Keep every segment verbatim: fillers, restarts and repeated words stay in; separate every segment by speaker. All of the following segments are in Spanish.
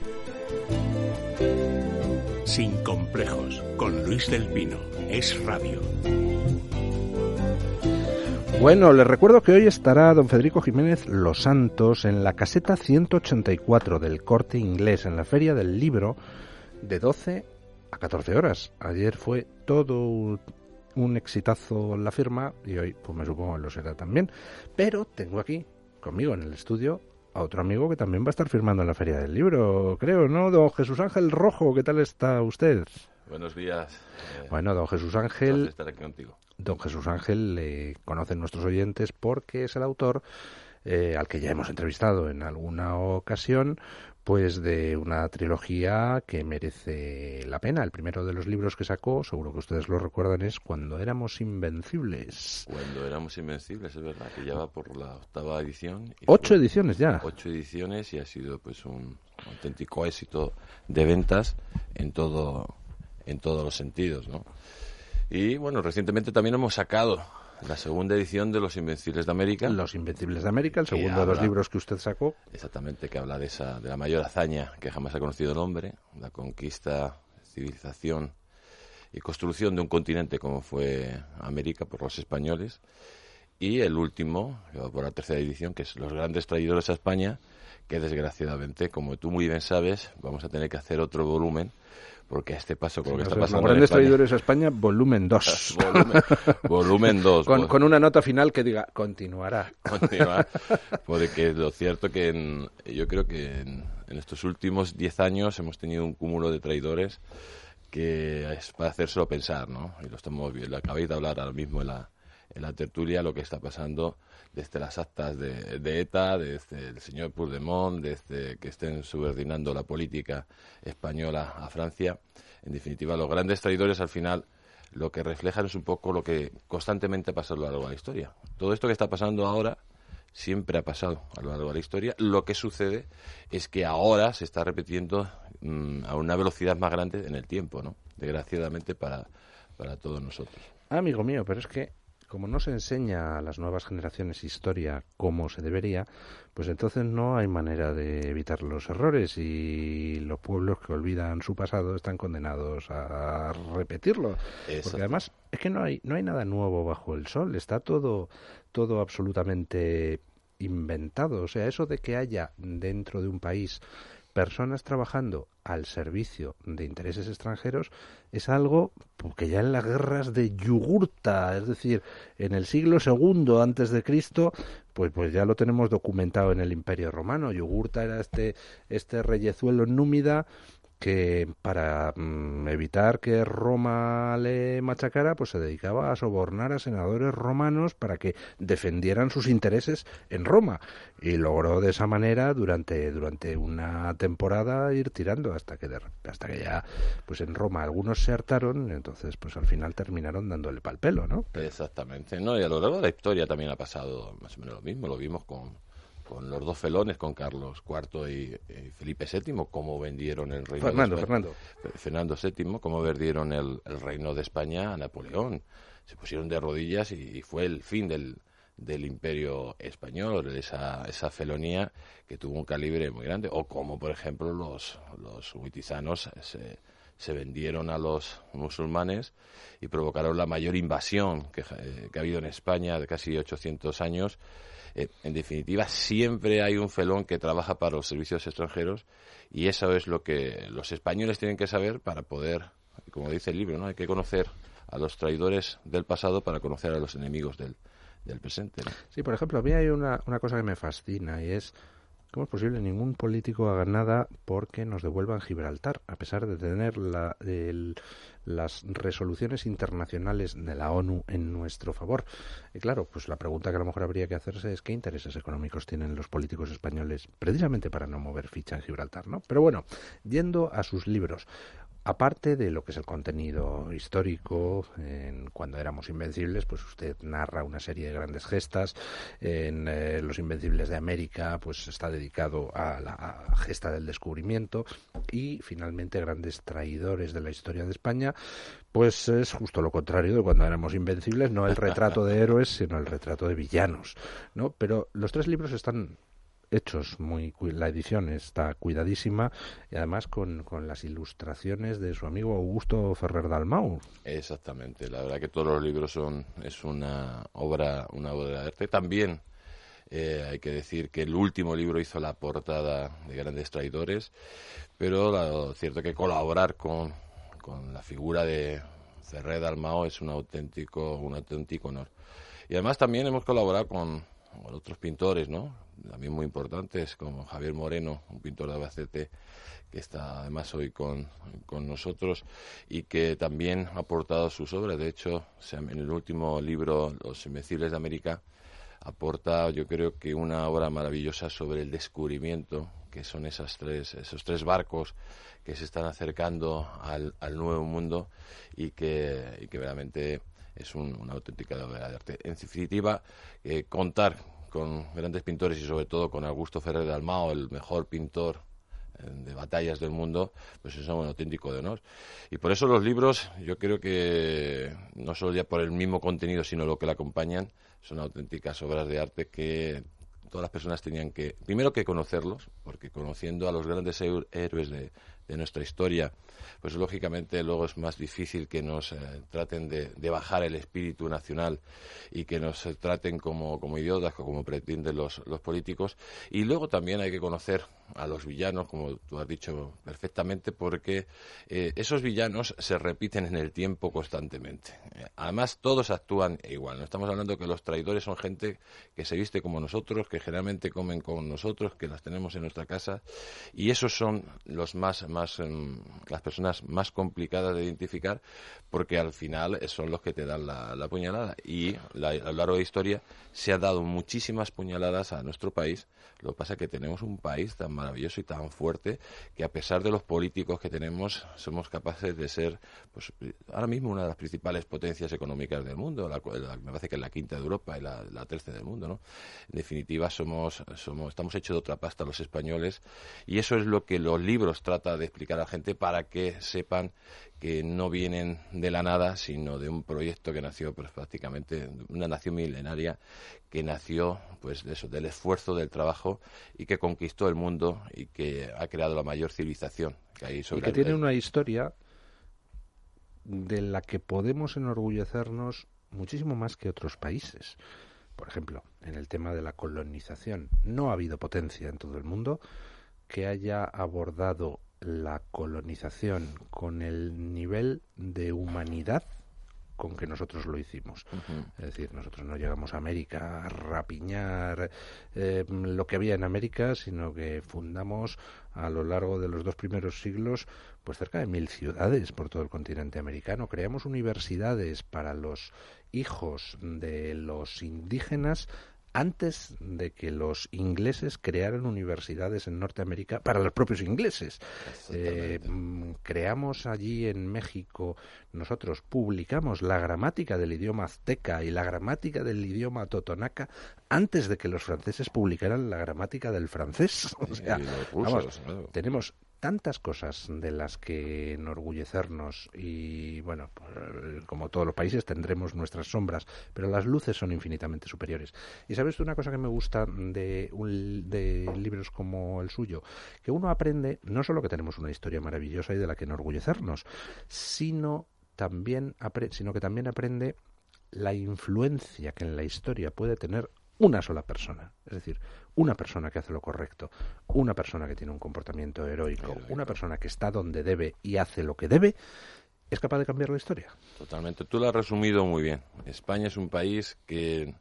Speaker 1: Sin complejos, con Luis del Pino. Es Radio.
Speaker 2: Bueno, les recuerdo que hoy estará don Federico Jiménez Los Santos en la caseta ciento ochenta y cuatro del Corte Inglés, en la Feria del Libro, de doce a catorce horas. Ayer fue todo un exitazo la firma y hoy pues me supongo que lo será también. Pero tengo aquí conmigo en el estudio a otro amigo que también va a estar firmando en la Feria del Libro, creo, ¿no? Don Jesús Ángel Rojo, ¿qué tal está usted?
Speaker 3: Buenos días.
Speaker 2: Eh, bueno, don Jesús Ángel...
Speaker 3: estar aquí contigo.
Speaker 2: Don Jesús Ángel le eh, conocen nuestros oyentes porque es el autor, eh, al que ya hemos entrevistado en alguna ocasión, pues de una trilogía que merece la pena. El primero de los libros que sacó, seguro que ustedes lo recuerdan, es Cuando éramos invencibles.
Speaker 3: Cuando éramos invencibles, es verdad, que ya va por la octava edición.
Speaker 2: Ocho ediciones ya.
Speaker 3: Ocho ediciones y ha sido pues un auténtico éxito de ventas en todo, en todos los sentidos, ¿no? Y bueno, recientemente también hemos sacado la segunda edición de Los Invencibles de América.
Speaker 2: Los Invencibles de América, el segundo habla, de los libros que usted sacó.
Speaker 3: Exactamente, que habla de esa de la mayor hazaña que jamás ha conocido el hombre, la conquista, civilización y construcción de un continente como fue América por los españoles. Y el último, que va por la tercera edición, que es Los Grandes Traidores a España, que desgraciadamente, como tú muy bien sabes, vamos a tener que hacer otro volumen, porque a este paso con lo que está pasando
Speaker 2: Los Grandes
Speaker 3: en España,
Speaker 2: Traidores a España, volumen dos.
Speaker 3: volumen, volumen dos.
Speaker 2: Con,
Speaker 3: pues,
Speaker 2: con una nota final que diga, continuará.
Speaker 3: Continuar, porque lo cierto que en, yo creo que en, en estos últimos diez años hemos tenido un cúmulo de traidores que es para hacérselo pensar, ¿no? Y lo estamos viendo, acabáis de hablar ahora mismo en la, en la tertulia, lo que está pasando desde las actas de, de ETA, desde el señor Puigdemont, desde que estén subordinando la política española a Francia. En definitiva, los grandes traidores al final lo que reflejan es un poco lo que constantemente ha pasado a lo largo de la historia. Todo esto que está pasando ahora siempre ha pasado a lo largo de la historia. Lo que sucede es que ahora se está repitiendo mmm, a una velocidad más grande en el tiempo, ¿no? Desgraciadamente para, para todos nosotros.
Speaker 2: Ah, amigo mío, pero es que como no se enseña a las nuevas generaciones historia como se debería, pues entonces no hay manera de evitar los errores y los pueblos que olvidan su pasado están condenados a repetirlo. Eso. Porque además es que no hay no hay nada nuevo bajo el sol, está todo todo absolutamente inventado. O sea, eso de que haya dentro de un país personas trabajando al servicio de intereses extranjeros es algo que ya en las guerras de Yugurta, es decir, en el siglo segundo antes de Cristo, pues pues ya lo tenemos documentado en el Imperio Romano. Yugurta era este este reyezuelo númida que para mm, evitar que Roma le machacara, pues se dedicaba a sobornar a senadores romanos para que defendieran sus intereses en Roma, y logró de esa manera durante durante una temporada ir tirando hasta que de, hasta que ya pues en Roma algunos se hartaron, entonces pues al final terminaron dándole pal pelo, ¿no?
Speaker 3: Exactamente, no, y a lo largo de la historia también ha pasado más o menos lo mismo, lo vimos con con los dos felones, con Carlos cuarto y, y Felipe séptimo, cómo vendieron el reino
Speaker 2: Fernando,
Speaker 3: de
Speaker 2: Fernando.
Speaker 3: Fernando séptimo, cómo vendieron el, el reino de España a Napoleón. Se pusieron de rodillas y, y fue el fin del, del imperio español, esa, esa felonía que tuvo un calibre muy grande. O como, por ejemplo, los, los huitizanos se, se vendieron a los musulmanes y provocaron la mayor invasión que, eh, que ha habido en España de casi ochocientos años. Eh, en definitiva, siempre hay un felón que trabaja para los servicios extranjeros y eso es lo que los españoles tienen que saber para poder, como dice el libro, ¿no? Hay que conocer a los traidores del pasado para conocer a los enemigos del, del presente, ¿no?
Speaker 2: Sí, por ejemplo, a mí hay una, una cosa que me fascina y es ¿cómo es posible que ningún político haga nada porque nos devuelvan Gibraltar, a pesar de tener la, el, las resoluciones internacionales de la ONU en nuestro favor? Y claro, pues la pregunta que a lo mejor habría que hacerse es ¿qué intereses económicos tienen los políticos españoles precisamente para no mover ficha en Gibraltar, ¿no? Pero bueno, yendo a sus libros, aparte de lo que es el contenido histórico, en Cuando éramos invencibles, pues usted narra una serie de grandes gestas. En eh, Los Invencibles de América, pues está dedicado a la a gesta del descubrimiento. Y finalmente, Grandes Traidores de la Historia de España, pues es justo lo contrario de Cuando éramos invencibles, no el retrato de héroes, sino el retrato de villanos, ¿no? Pero los tres libros están hechos muy... La edición está cuidadísima y además con, con las ilustraciones de su amigo Augusto Ferrer Dalmau.
Speaker 3: Exactamente, la verdad que todos los libros son es una obra, una obra de arte. También eh, hay que decir que el último libro hizo la portada de Grandes Traidores, pero lo cierto es que colaborar con, con la figura de Ferrer Dalmau es un auténtico, un auténtico honor. Y además también hemos colaborado con, con otros pintores, ¿no? También muy importantes, como Javier Moreno, un pintor de Albacete, que está además hoy con, con nosotros y que también ha aportado sus obras. De hecho, en el último libro, Los Invencibles de América, aporta, yo creo que una obra maravillosa sobre el descubrimiento, que son esas tres, esos tres barcos que se están acercando al, al Nuevo Mundo y que, y que realmente es un, una auténtica obra de arte. En definitiva, eh, contar con grandes pintores y sobre todo con Augusto Ferrer Dalmau, el mejor pintor eh, de batallas del mundo, pues eso es un auténtico de honor. Y por eso los libros, yo creo que no solo ya por el mismo contenido, sino lo que le acompañan, son auténticas obras de arte que todas las personas tenían que, primero que conocerlos, porque conociendo a los grandes héroes de, de nuestra historia, pues lógicamente luego es más difícil que nos eh, traten de, de bajar el espíritu nacional y que nos eh, traten como, como idiotas, como pretenden los, los políticos. Y luego también hay que conocer a los villanos, como tú has dicho perfectamente, porque eh, esos villanos se repiten en el tiempo constantemente. Eh, además, todos actúan igual. No estamos hablando que los traidores son gente que se viste como nosotros, que generalmente comen con nosotros, que las tenemos en nuestra casa, y esos son los más, más um, las personas más complicadas de identificar, porque al final son los que te dan la, la puñalada. Y la, a lo largo de la historia se ha dado muchísimas puñaladas a nuestro país. Lo que pasa es que tenemos un país tan maravilloso y tan fuerte que a pesar de los políticos que tenemos, somos capaces de ser, pues ahora mismo una de las principales potencias económicas del mundo. La, la, me parece que es la quinta de Europa y la, la tercera del mundo, ¿no? En definitiva, somos, somos, estamos hechos de otra pasta los españoles, y eso es lo que los libros tratan de explicar a la gente para que sepan que no vienen de la nada, sino de un proyecto que nació pues, prácticamente, una nación milenaria que nació pues de eso, del esfuerzo, del trabajo, y que conquistó el mundo y que ha creado la mayor civilización que hay sobre
Speaker 2: y que
Speaker 3: el
Speaker 2: tiene
Speaker 3: país.
Speaker 2: Una historia de la que podemos enorgullecernos muchísimo más que otros países. Por ejemplo, en el tema de la colonización, no ha habido potencia en todo el mundo que haya abordado la colonización con el nivel de humanidad con que nosotros lo hicimos. Uh-huh. Es decir, nosotros no llegamos a América a rapiñar eh, lo que había en América, sino que fundamos a lo largo de los dos primeros siglos pues cerca de mil ciudades por todo el continente americano. Creamos universidades para los hijos de los indígenas antes de que los ingleses crearan universidades en Norteamérica para los propios ingleses. Eh, creamos allí en México, nosotros publicamos la gramática del idioma azteca y la gramática del idioma totonaca antes de que los franceses publicaran la gramática del francés. O sea, vamos, tenemos tantas cosas de las que enorgullecernos y, bueno, pues, como todos los países tendremos nuestras sombras, pero las luces son infinitamente superiores. Y sabes una cosa que me gusta de, un, de libros como el suyo, que uno aprende no solo que tenemos una historia maravillosa y de la que enorgullecernos, sino también sino que también aprende la influencia que en la historia puede tener una sola persona, es decir, una persona que hace lo correcto, una persona que tiene un comportamiento heroico, heroico, una persona que está donde debe y hace lo que debe, es capaz de cambiar la historia.
Speaker 3: Totalmente, tú lo has resumido muy bien. España es un país que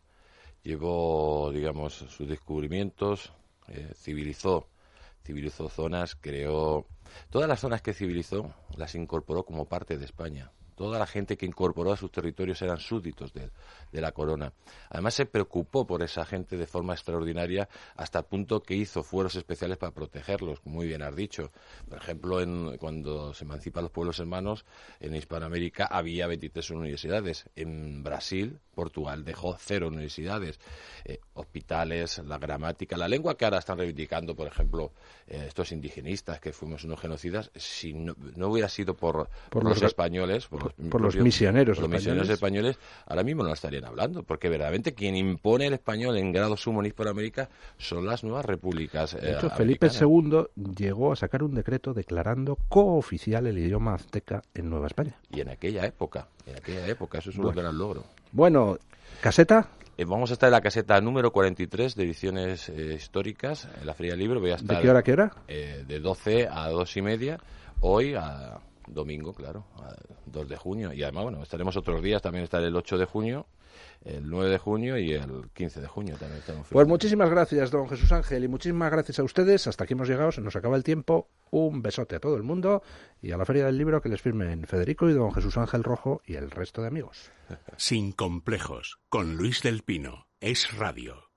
Speaker 3: llevó, digamos, sus descubrimientos, eh, civilizó, civilizó zonas, creó... Todas las zonas que civilizó las incorporó como parte de España. Toda la gente que incorporó a sus territorios eran súbditos de, de la corona. Además se preocupó por esa gente de forma extraordinaria hasta el punto que hizo fueros especiales para protegerlos, muy bien has dicho. Por ejemplo, en, cuando se emancipan los pueblos hermanos, en Hispanoamérica había veintitrés universidades. En Brasil, Portugal dejó cero universidades. Eh, hospitales, la gramática, la lengua que ahora están reivindicando, por ejemplo, eh, estos indigenistas que fuimos unos genocidas, si no, no hubiera sido por, por, por los, los españoles... Por los,
Speaker 2: por, por los misioneros
Speaker 3: por los
Speaker 2: españoles.
Speaker 3: misioneros españoles, ahora mismo no estarían hablando, porque verdaderamente quien impone el español en grado sumo en Hispanoamérica son las nuevas repúblicas.
Speaker 2: De hecho,
Speaker 3: eh,
Speaker 2: Felipe
Speaker 3: americanas.
Speaker 2: segundo llegó a sacar un decreto declarando cooficial el idioma azteca en Nueva España.
Speaker 3: Y en aquella época, en aquella época, eso es un
Speaker 2: Bueno.
Speaker 3: gran logro.
Speaker 2: Bueno, ¿caseta?
Speaker 3: Eh, vamos a estar en la caseta número cuarenta y tres de ediciones eh, históricas, en la Feria del Libro. Voy a estar
Speaker 2: ¿De qué hora a qué hora?
Speaker 3: eh, de doce a dos y media, hoy a domingo, claro, a dos de junio. Y además, bueno, estaremos otros días, también estaré el ocho de junio, el nueve de junio y el quince de junio también estaremos.
Speaker 2: Pues muchísimas gracias, don Jesús Ángel, y muchísimas gracias a ustedes. Hasta aquí hemos llegado, se nos acaba el tiempo. Un besote a todo el mundo y a la Feria del Libro que les firmen Federico y don Jesús Ángel Rojo y el resto de amigos.
Speaker 1: Sin complejos, con Luis del Pino. Es Radio.